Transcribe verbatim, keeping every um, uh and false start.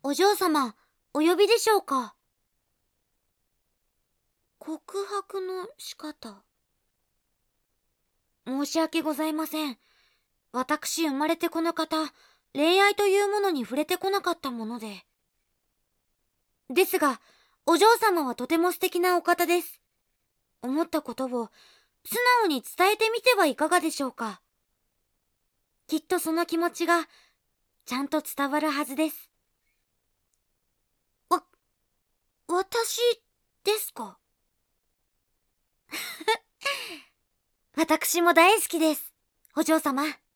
お嬢様、お呼びでしょうか。告白の仕方。申し訳ございません。私生まれてこの方、恋愛というものに触れてこなかったもので。ですが、お嬢様はとても素敵なお方です。思ったことを素直に伝えてみてはいかがでしょうか。きっとその気持ちがちゃんと伝わるはずです。わ、私ですか？私も大好きです、お嬢様。